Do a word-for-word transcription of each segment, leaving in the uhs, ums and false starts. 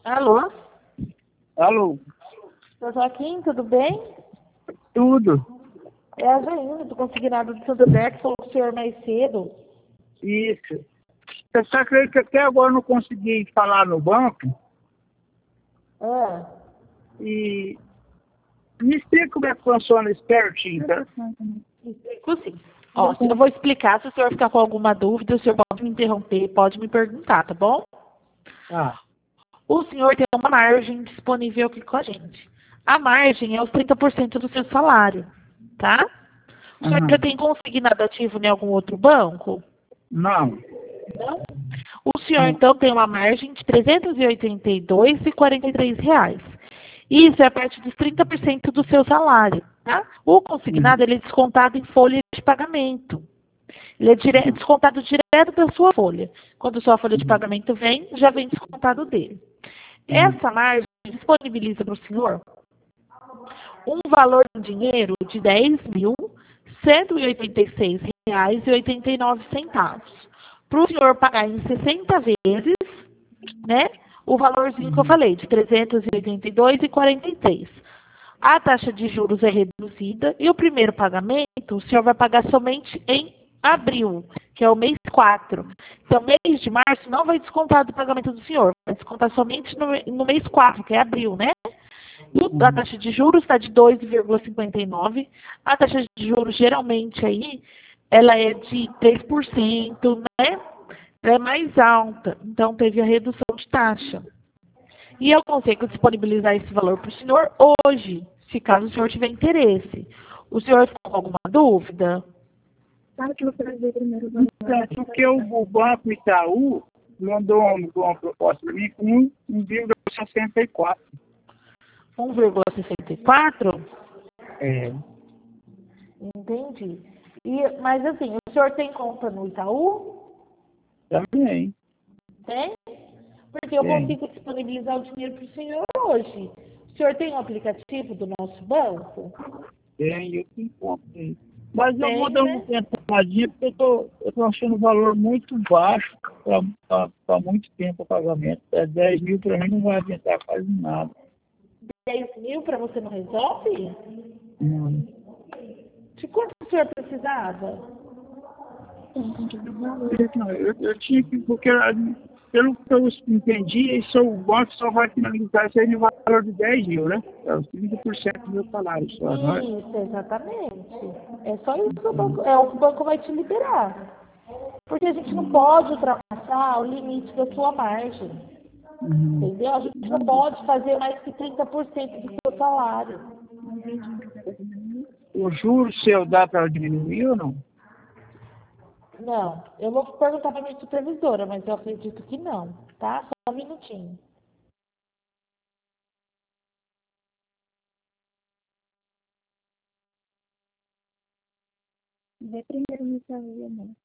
Alô? Alô? Seu Joaquim, tudo bem? Tudo. É a Jaine, do Consignado de Santo André, que falou com o senhor mais cedo. Isso. Eu só creio que até agora eu não consegui falar no banco. Ah, E me explica como é que funciona esse pertinho, tá? explico sim. Ó, eu vou explicar, se o senhor ficar com alguma dúvida, o senhor pode me interromper, pode me perguntar, tá bom? Ah, O senhor tem uma margem disponível aqui com a gente. A margem é os trinta por cento do seu salário, tá? O senhor já aham. tem consignado ativo em algum outro banco? Não. Não? O senhor, então, tem uma margem de trezentos e oitenta e dois reais e quarenta e três reais. Isso é a parte dos trinta por cento do seu salário, tá? O consignado, ele é descontado em folha de pagamento. Ele é dire... descontado direto da sua folha. Quando sua folha de pagamento vem, já vem descontado dele. Essa margem disponibiliza para o senhor um valor em dinheiro de dez mil cento e oitenta e seis reais e oitenta e nove centavos. Para o senhor pagar em sessenta vezes, né, o valorzinho que eu falei, de trezentos e oitenta e dois reais e quarenta e três centavos. A taxa de juros é reduzida e o primeiro pagamento o senhor vai pagar somente em abril, que é o mês quatro. Então, mês de março não vai descontar do pagamento do senhor, vai descontar somente no, no mês quatro, que é abril, né? E a taxa de juros está de dois vírgula cinquenta e nove. A taxa de juros, geralmente, aí, ela é de três por cento, né? Ela é mais alta, então teve a redução de taxa. E eu consigo disponibilizar esse valor para o senhor hoje, se caso o senhor tiver interesse. O senhor ficou com alguma dúvida? É, porque o, o Banco Itaú mandou uma, uma proposta para mim com um vírgula sessenta e quatro. um vírgula sessenta e quatro? É. Entendi. E, mas assim, o senhor tem conta no Itaú? Também. Tem? Porque eu Tem. consigo disponibilizar o dinheiro para o senhor hoje. O senhor tem um aplicativo do nosso banco? Tem, eu tenho conta aí. Mas eu vou Tem, dar uma né? tentadinha porque eu tô, eu tô achando o valor muito baixo para muito tempo o pagamento. É dez mil para mim não vai adiantar quase nada. dez mil para você não resolve? Hum. De quanto o senhor precisava? Não, eu, eu tinha que, porque pelo que eu entendi, isso, o banco só vai finalizar isso aí no valor de dez mil, né? É os trinta por cento do meu salário só, não é? Isso, exatamente. É só isso que o banco, é o que o banco vai te liberar. Porque a gente não pode ultrapassar o limite da sua margem. Uhum. Entendeu? A gente não pode fazer mais que trinta por cento do seu salário. O juro seu dá para diminuir ou não? Não, eu vou perguntar para minha supervisora, mas eu acredito que não, tá? Só um minutinho. Vê primeiro no celular, né?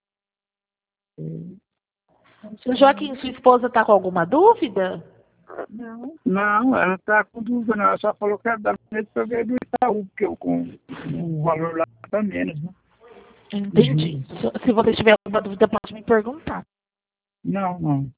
Seu Joaquim, sua esposa está com alguma dúvida? Não. Não, ela está com dúvida, não. Ela só falou que era da mesma para ver do Itaú, porque eu, com o valor lá está menos, né? Entendi. Se se você tiver alguma dúvida, pode me perguntar. Não, não.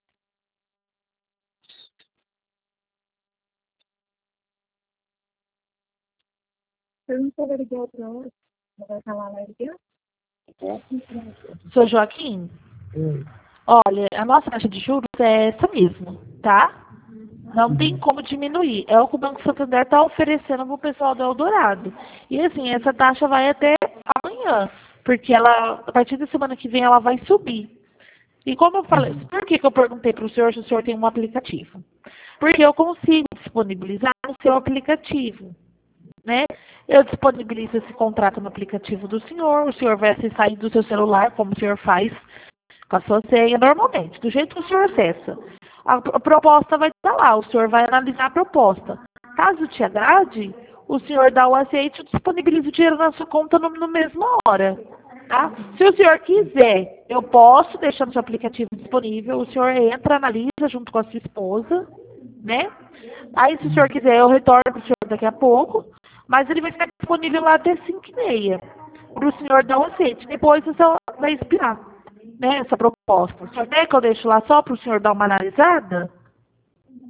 Você não pode ligar outra hora? Não vai falar lá e ligar? Seu Joaquim, Oi. olha, a nossa taxa de juros é essa mesmo, tá? Não tem como diminuir. É o que o Banco Santander está oferecendo para o pessoal do Eldorado. E assim, essa taxa vai até amanhã, porque ela, a partir da semana que vem ela vai subir. E como eu falei, por que, que eu perguntei para o senhor se o senhor tem um aplicativo? Porque eu consigo disponibilizar no seu aplicativo, né? Eu disponibilizo esse contrato no aplicativo do senhor, o senhor vai acessar aí do seu celular, como o senhor faz com a sua senha normalmente, do jeito que o senhor acessa. A, a proposta vai estar lá, o senhor vai analisar a proposta. Caso te agrade, o senhor dá o aceite e disponibiliza o dinheiro na sua conta no, no mesma hora. Tá? Se o senhor quiser, eu posso deixar no seu aplicativo disponível, o senhor entra, analisa junto com a sua esposa, né? Aí, se o senhor quiser, eu retorno para o senhor daqui a pouco, mas ele vai ficar disponível lá até cinco e meia, para o senhor dar o aceite. Depois, o senhor vai expirar, né, essa proposta. O senhor quer que eu deixe lá só para o senhor dar uma analisada?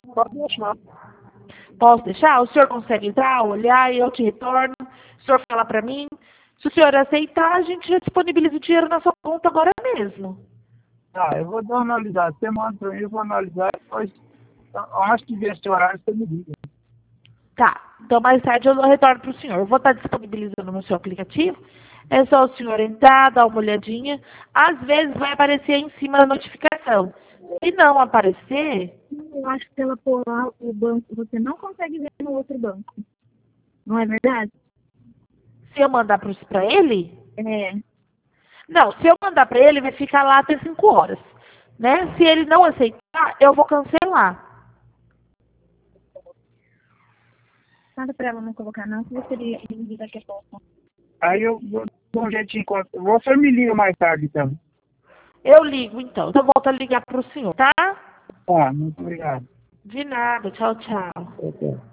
Pode deixar. Posso deixar? O senhor consegue entrar, olhar e eu te retorno? O senhor fala para mim? Se o senhor aceitar, a gente já disponibiliza o dinheiro na sua conta agora mesmo. Tá, eu vou dar uma analisada. Você manda para mim, eu vou analisar e depois, antes de ver esse horário, você me liga. Tá, então mais tarde eu retorno para o senhor. Eu vou estar disponibilizando no seu aplicativo. É só o senhor entrar, dar uma olhadinha. Às vezes vai aparecer em cima da notificação. Se não aparecer... Eu acho que pela Polar, o banco, você não consegue ver no outro banco. Não é verdade? Se eu mandar para ele... É. Não, se eu mandar para ele, vai ficar lá até cinco horas. Né? Se ele não aceitar, eu vou cancelar. Nada para ela não colocar, não, que você iria vir daqui a pouco. Aí eu vou dar um jeito de encontro. Você me liga mais tarde, então. Eu ligo, então. Então, eu volto a ligar para o senhor, tá? Tá, muito obrigado. De nada. Tchau, tchau. Ok.